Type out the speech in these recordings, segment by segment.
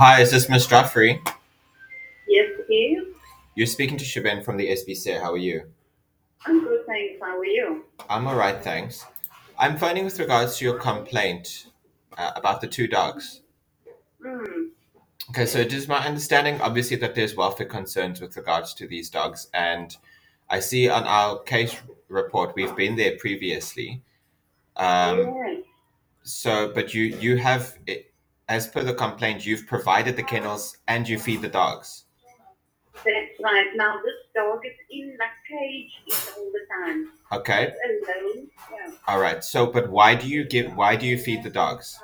Hi, is this Miss Jaffrey? Yes, it is. You're speaking to Shabin from the SBC. How are you? I'm good, thanks. How are you? I'm all right, thanks. I'm phoning with regards to your complaint about the two dogs. Hmm. Okay, so it is my understanding, obviously, that there's welfare concerns with regards to these dogs, and I see on our case report we've been there previously. Um, Yes, but you have, as per the complaint, you've provided the kennels and you feed the dogs. that's right. Now, this dog is in that cage all the time. Okay, It's alone. Yeah. all right. So, but why do you feed the dogs?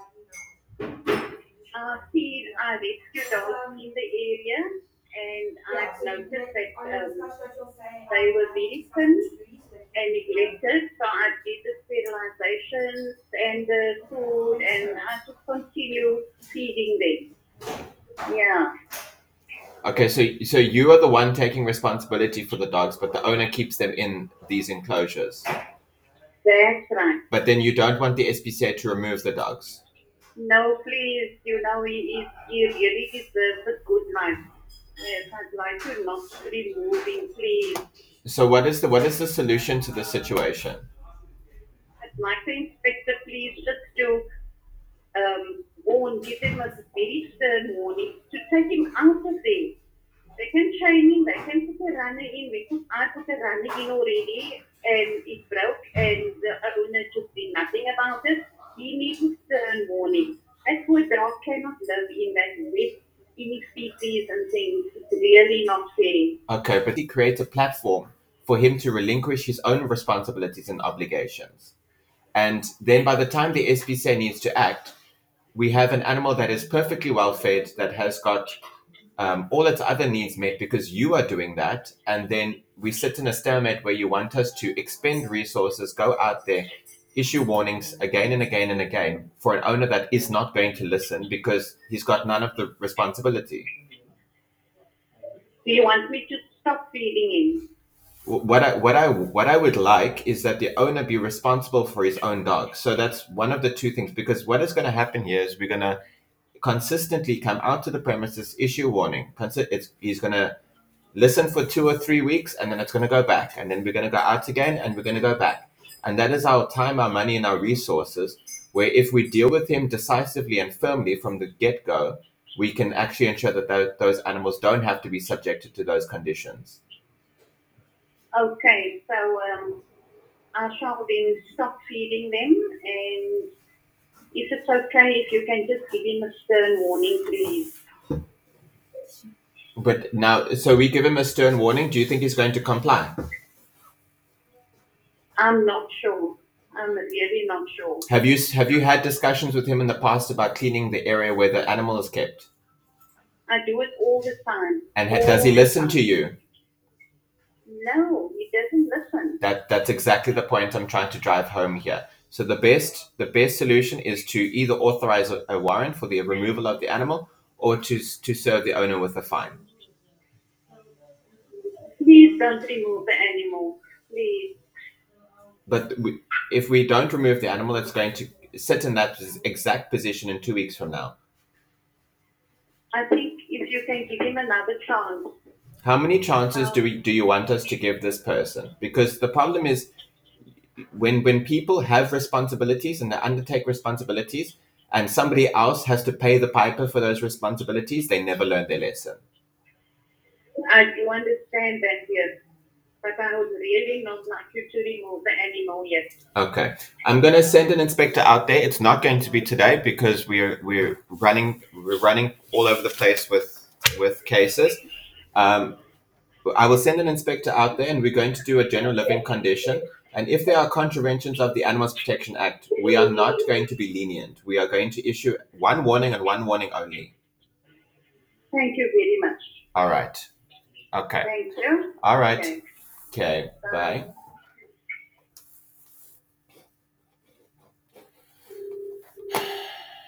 I rescue dogs in the area, and I've noticed that they were very thin and neglected. So I did the sterilizations and the food, and I just continue feeding them. Yeah, Okay, so you are the one taking responsibility for the dogs, but the owner keeps them in these enclosures. that's right. But then you don't want the SPCA to remove the dogs. No, please, he really deserves a good life. Yes, I'd like to not remove him, please. So what is the solution to the situation? I'd like the inspector, please, just to warn, give him a very stern warning to take him out of there. They can train him, they can put a runner in, because I put a runner in already and it broke and the owner just did nothing about it. He needs a stern warning. That poor dog cannot live in that wet, inefficiencies and things. It's really not fair. Okay, but he creates a platform for him to relinquish his own responsibilities and obligations. And then by the time the SPCA needs to act, we have an animal that is perfectly well fed, that has got all its other needs met because you are doing that. And then we sit in a stalemate where you want us to expend resources, go out there, issue warnings again and again and again for an owner that is not going to listen because he's got none of the responsibility. Do you want me to stop feeding him? What I would like is that the owner be responsible for his own dog. So that's one of the two things. Because what is going to happen here is we're going to consistently come out to the premises, issue a warning. He's going to listen for 2 or 3 weeks, and then it's going to go back, and then we're going to go out again, and we're going to go back. And that is our time, our money, and our resources. Where if we deal with him decisively and firmly from the get go, we can actually ensure that those animals don't have to be subjected to those conditions. Okay, so I shall then stop feeding them, and if it's okay, if you can just give him a stern warning, please. But now, so we give him a stern warning. Do you think he's going to comply? I'm not sure. I'm really not sure. Have you had discussions with him in the past about cleaning the area where the animal is kept? I do it all the time. And does he All the listen to time. you? No, he doesn't listen. That's exactly the point I'm trying to drive home here. So the best solution is to either authorize a warrant for the removal of the animal, or to serve the owner with a fine. Please don't remove the animal. Please. But if we don't remove the animal, it's going to sit in that exact position in 2 weeks from now. I think if you can give him another chance. How many chances do Um, we do you want us to give this person? Because the problem is when people have responsibilities and they undertake responsibilities, and somebody else has to pay the piper for those responsibilities, they never learn their lesson. I do understand that, yes. But I would really not like you to remove the animal yet. Okay, I'm going to send an inspector out there. It's not going to be today because we're running all over the place with cases. Um, I will send an inspector out there, and we're going to do a general living condition. And if there are contraventions of the Animals Protection Act, we are not going to be lenient. We are going to issue one warning and one warning only. Thank you very much. All right. Okay. Thank you. All right. Okay. Okay. Bye. Bye.